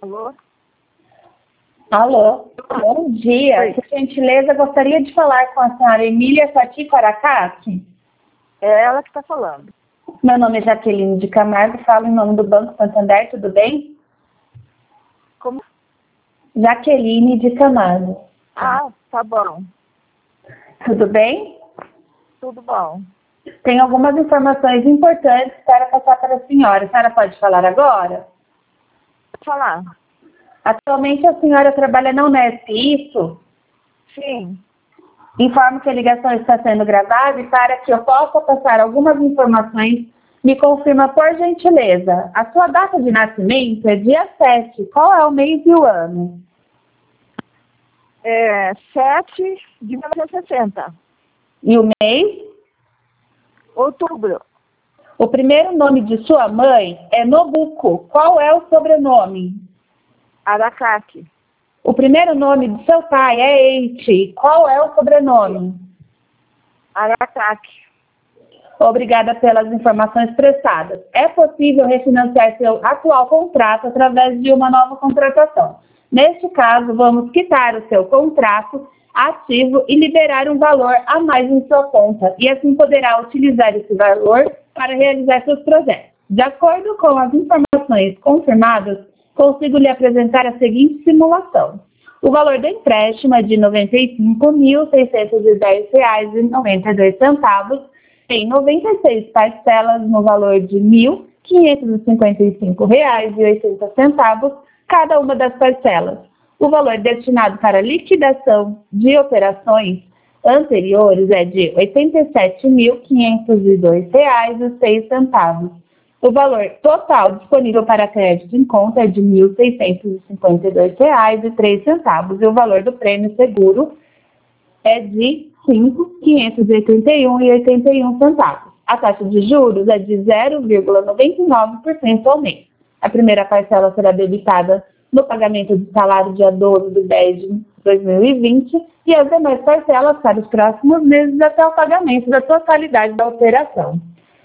Alô? Alô, bom dia. Oi. Por gentileza, gostaria de falar com a senhora Emília Fati Aracaki. É ela que está falando. Meu nome é Jaqueline de Camargo, falo em nome do Banco Santander, tudo bem? Como? Jaqueline de Camargo. Ah, tá bom. Tudo bem? Tudo bom. Tem algumas informações importantes para passar para a senhora. A senhora pode falar agora? Pode falar? Atualmente a senhora trabalha na Unesp, isso? Sim. Informo que a ligação está sendo gravada e para que eu possa passar algumas informações, me confirma por gentileza. A sua data de nascimento é dia 7. Qual é o mês e o ano? 7 de 1960. E o mês? Outubro. O primeiro nome de sua mãe é Nobuco. Qual é o sobrenome? Aracaki. O primeiro nome de seu pai é Eichi. Qual é o sobrenome? Aracaki. Obrigada pelas informações prestadas. É possível refinanciar seu atual contrato através de uma nova contratação. Neste caso, vamos quitar o seu contrato ativo e liberar um valor a mais em sua conta, e assim poderá utilizar esse valor para realizar seus projetos. De acordo com as informações confirmadas, consigo lhe apresentar a seguinte simulação. O valor do empréstimo é de R$ 95.610,92 em 96 parcelas no valor de R$ 1.555,80, cada uma das parcelas. O valor destinado para liquidação de operações anteriores é de R$ 87.502,06. O valor total disponível para crédito em conta é de R$ 1.652,03 e o valor do prêmio seguro é de R$ 581,81. A taxa de juros é de 0,99% ao mês. A primeira parcela será debitada no pagamento do salário dia 12 de 10 de 2020 e as demais parcelas para os próximos meses até o pagamento da totalidade da operação.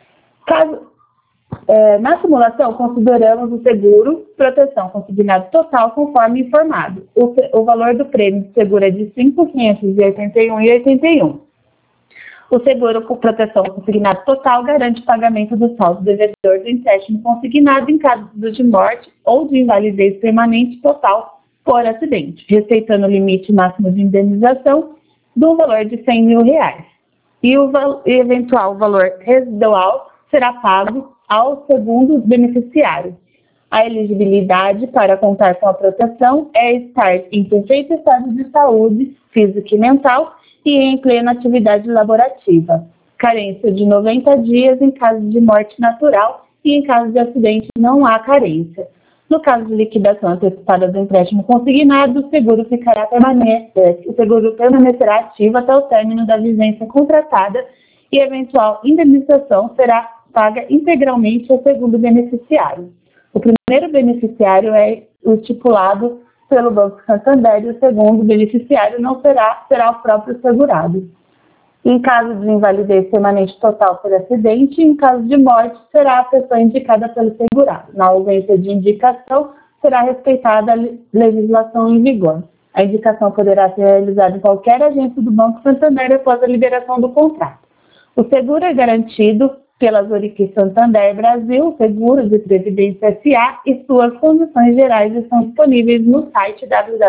Na simulação, consideramos o seguro proteção consignado total conforme informado. O valor do prêmio de seguro é de R$ 5.581,81. O seguro com proteção consignado total garante o pagamento do saldo devedor do empréstimo consignado em caso de morte ou de invalidez permanente total por acidente, respeitando o limite máximo de indenização do valor de R$ 100 mil. E o eventual valor residual será pago ao segundo beneficiário. A elegibilidade para contar com a proteção é estar em perfeito estado de saúde física e mental e em plena atividade laborativa. Carência de 90 dias em caso de morte natural e em caso de acidente não há carência. No caso de liquidação antecipada do empréstimo consignado, o seguro permanecerá ativo até o término da vigência contratada e eventual indenização será paga integralmente ao segundo beneficiário. O primeiro beneficiário é o estipulado pelo Banco Santander e o segundo beneficiário não será o próprio segurado. Em caso de invalidez permanente total por acidente, em caso de morte, será a pessoa indicada pelo segurado. Na ausência de indicação, será respeitada a legislação em vigor. A indicação poderá ser realizada em qualquer agência do Banco Santander após a liberação do contrato. O seguro é garantido pela Zurich Santander Brasil, Seguro de Previdência S.A. e suas condições gerais estão disponíveis no site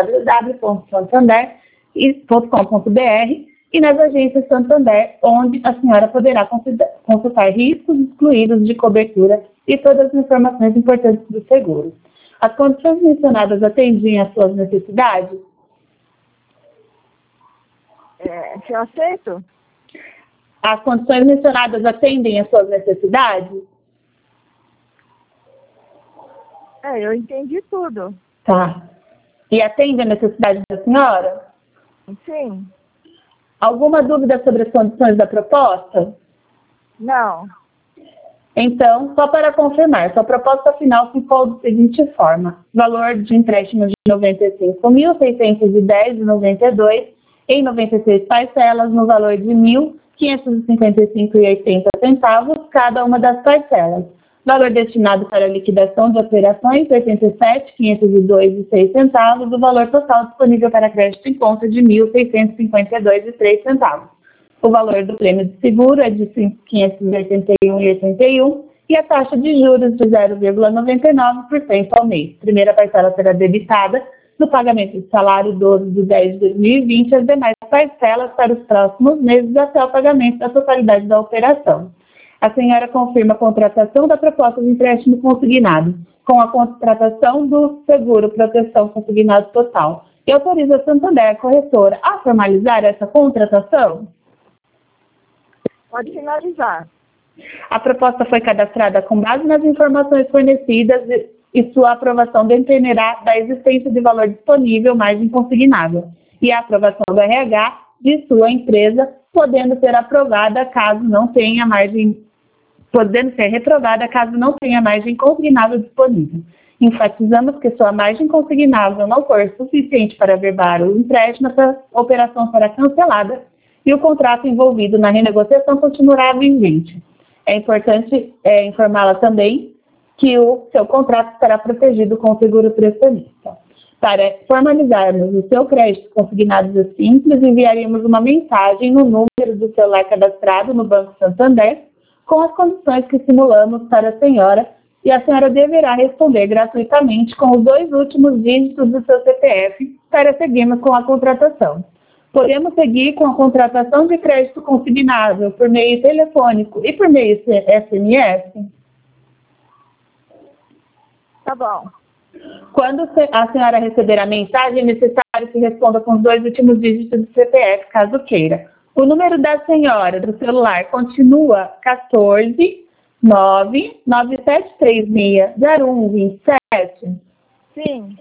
www.santander.com.br e nas agências Santander, onde a senhora poderá consultar riscos excluídos de cobertura e todas as informações importantes do seguro. As condições mencionadas atendem às suas necessidades? Se eu aceito? As condições mencionadas atendem às suas necessidades? Eu entendi tudo. Tá. E atende a necessidade da senhora? Sim. Alguma dúvida sobre as condições da proposta? Não. Então, só para confirmar, sua proposta final ficou da seguinte forma. Valor de empréstimo de R$ 95.610,92 em 96 parcelas no valor de R$ 1.555,80, cada uma das parcelas. Valor destinado para liquidação de operações, R$ 87.502,06. O valor total disponível para crédito em conta de R$ 1.652,03. O valor do prêmio de seguro é de R$ 581,81 e a taxa de juros de 0,99% ao mês. Primeira parcela será debitada no pagamento de salário 12 de 10 de 2020, as demais parcelas para os próximos meses até o pagamento da totalidade da operação. A senhora confirma a contratação da proposta de empréstimo consignado com a contratação do seguro proteção consignado total e autoriza a Santander, corretora, a formalizar essa contratação? Pode finalizar. A proposta foi cadastrada com base nas informações fornecidas e sua aprovação dependerá da existência de valor disponível margem consignável e a aprovação do RH de sua empresa, podendo ser reprovada caso não tenha margem consignável disponível. Enfatizamos que sua margem consignável não for suficiente para averbar o empréstimo, essa operação será cancelada e o contrato envolvido na renegociação continuará vigente. É importante informá-la também que o seu contrato estará protegido com o seguro prestamista. Para formalizarmos o seu crédito consignado de Simples, enviaríamos uma mensagem no número do celular cadastrado no Banco Santander com as condições que simulamos para a senhora e a senhora deverá responder gratuitamente com os 2 últimos dígitos do seu CPF para seguirmos com a contratação. Podemos seguir com a contratação de crédito consignável por meio telefônico e por meio SMS? Tá bom. Quando a senhora receber a mensagem, é necessário que responda com os 2 últimos dígitos do CPF, caso queira. O número da senhora do celular continua 14-99736-0127? Sim.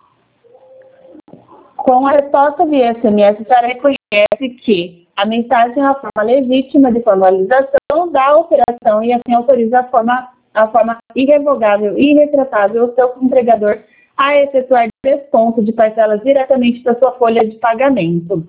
Com a resposta via SMS, a senhora reconhece que a mensagem é uma forma legítima de formalização da operação e assim autoriza a forma irrevogável e irretratável o seu empregador a efetuar desconto de parcelas diretamente da sua folha de pagamento.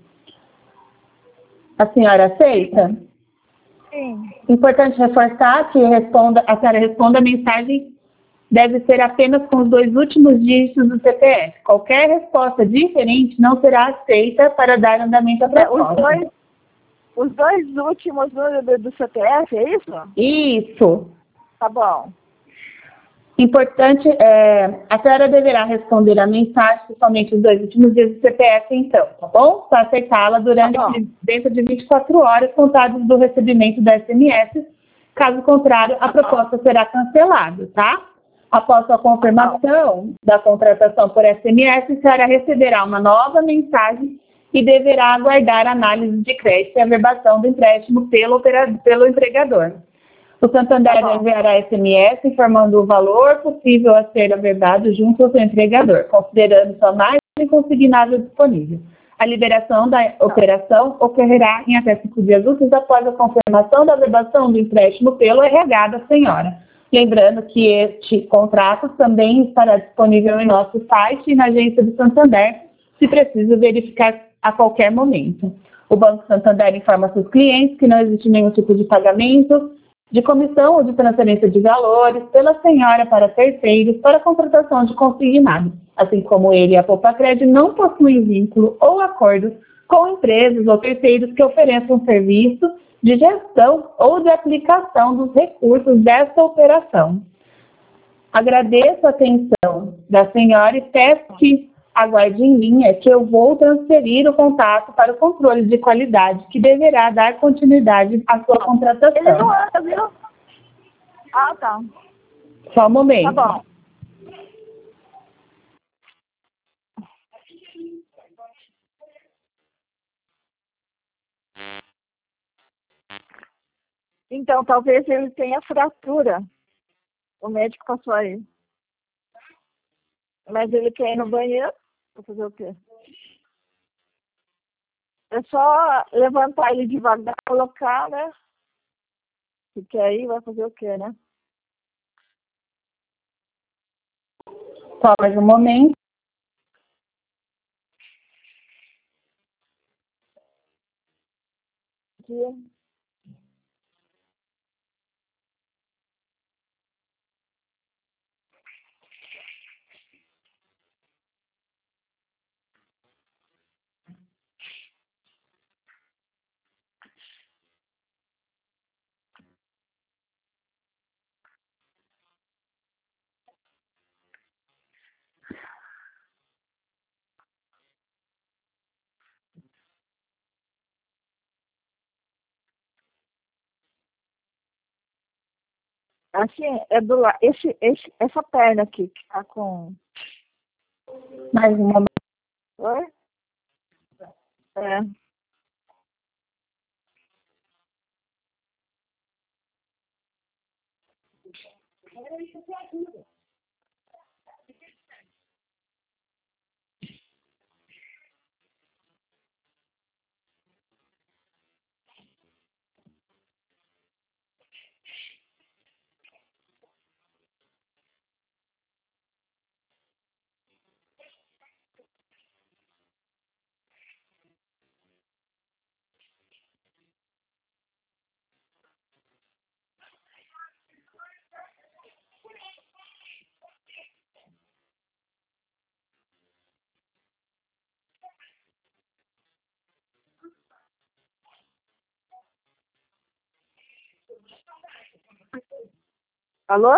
A senhora aceita? Sim. Importante reforçar que a senhora responda a mensagem deve ser apenas com os 2 últimos dígitos do CPF. Qualquer resposta diferente não será aceita para dar andamento à proposta. Os dois últimos números do CPF, é isso? Isso. Tá bom. Importante, a senhora deverá responder a mensagem com somente os 2 últimos dias do CPF, então, tá bom? Para aceitá-la dentro de 24 horas contadas do recebimento da SMS. Caso contrário, a proposta será cancelada, tá? Após a confirmação da contratação por SMS, a senhora receberá uma nova mensagem e deverá aguardar a análise de crédito e averbação do empréstimo pelo empregador. O Santander enviará SMS informando o valor possível a ser averbado junto ao seu empregador, considerando sua margem consignável disponível. A liberação da operação ocorrerá em até 5 dias úteis após a confirmação da averbação do empréstimo pelo RH da senhora. Lembrando que este contrato também estará disponível em nosso site e na agência do Santander, se preciso verificar a qualquer momento. O Banco Santander informa seus clientes que não existe nenhum tipo de pagamento, de comissão ou de transferência de valores pela senhora para terceiros para contratação de consignado, assim como ele e a Poupa-Cred não possuem vínculo ou acordos com empresas ou terceiros que ofereçam serviço de gestão ou de aplicação dos recursos desta operação. Agradeço a atenção da senhora e peço que aguarde em linha que eu vou transferir o contato para o controle de qualidade, que deverá dar continuidade à sua contratação. Ele não anda, viu? Ah, tá. Só um momento. Tá bom. Então, talvez ele tenha fratura. O médico passou aí. Mas ele quer ir no banheiro. Vou fazer o quê? É só levantar ele devagar, colocar, né? Se quer ir, vai fazer o quê, né? Só mais um momento. Aqui. Assim, é do lado. Essa perna aqui que tá com. Mais um momento. Oi? É. Alô?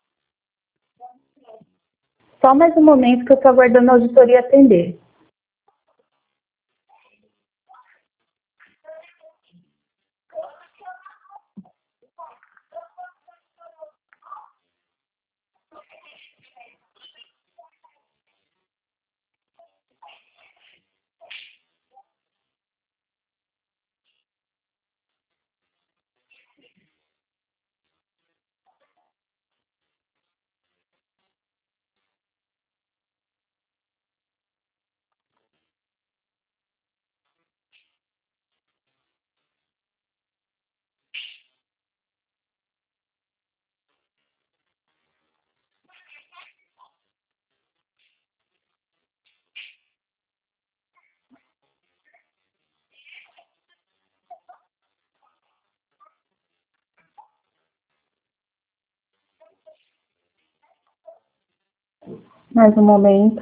Só mais um momento que eu estou aguardando a auditoria atender. Mais um momento.